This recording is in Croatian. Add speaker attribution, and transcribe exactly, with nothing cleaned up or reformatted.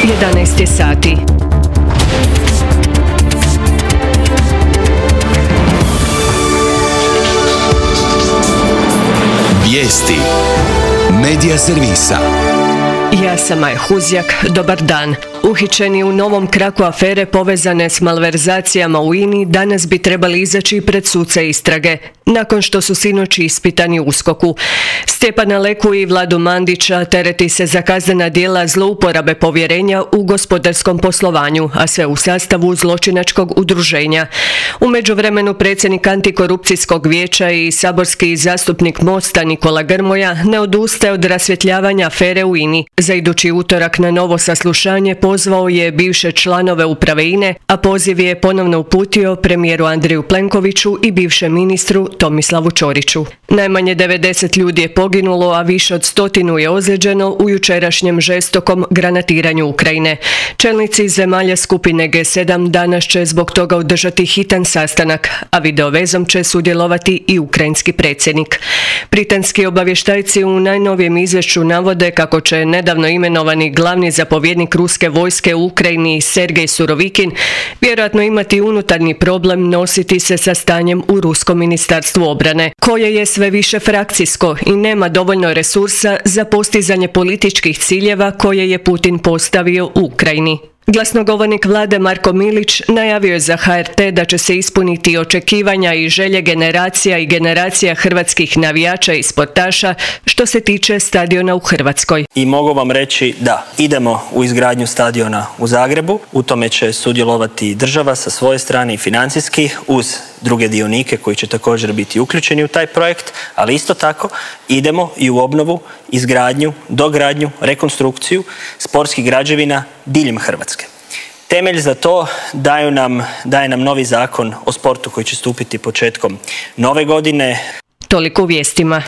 Speaker 1: jedanaest je sati.
Speaker 2: Vijesti Medija servisa.
Speaker 1: Ja sam Maja Huzjak, dobar dan. Uhićeni u novom kraku afere povezane s malverzacijama u I N A-i danas bi trebali izaći pred suce istrage, nakon što su sinoć ispitani u USKOK-u. Stjepana Leku i Vladu Mandića tereti se za kaznena djela zlouporabe povjerenja u gospodarskom poslovanju, a sve u sastavu zločinačkog udruženja. U međuvremenu predsjednik Antikorupcijskog vijeća i saborski zastupnik Mosta Nikola Grmoja ne odustaje od rasvjetljavanja afere u I N A-i. Za idući utorak na novo saslušanje pozvao je bivše članove uprave I N A-e, a poziv je ponovno uputio premijeru Andreju Plenkoviću i bivšem ministru Tomislavu Ćoriću. Najmanje devedeset ljudi je poginulo, a više od stotinu je ozlijeđeno u jučerašnjem žestokom granatiranju Ukrajine. Čelnici zemalja skupine G sedam danas će zbog toga održati hitan sastanak, a videovezom će sudjelovati i ukrajinski predsjednik. Britanski obavještajci u najnovijem izvješću navode kako će nedavno imenovani glavni zapovjednik ruske vojske u Ukrajini Sergej Surovikin vjerojatno imati unutarnji problem nositi se sa stanjem u ruskom ministarstvu obrane, koje je sve više frakcijsko i nema dovoljno resursa za postizanje političkih ciljeva koje je Putin postavio u Ukrajini. Glasnogovornik vlade Marko Milić najavio je za H R T da će se ispuniti očekivanja i želje generacija i generacija hrvatskih navijača i sportaša što se tiče stadiona u Hrvatskoj.
Speaker 3: I mogu vam reći da idemo u izgradnju stadiona u Zagrebu, u tome će sudjelovati država sa svoje strane i financijski uz druge dionike koji će također biti uključeni u taj projekt, ali isto tako idemo i u obnovu, izgradnju, dogradnju, rekonstrukciju sportskih građevina diljem Hrvatske. Temelj za to daju nam, daje nam novi zakon o sportu koji će stupiti početkom nove godine.
Speaker 1: Toliko u vijestima.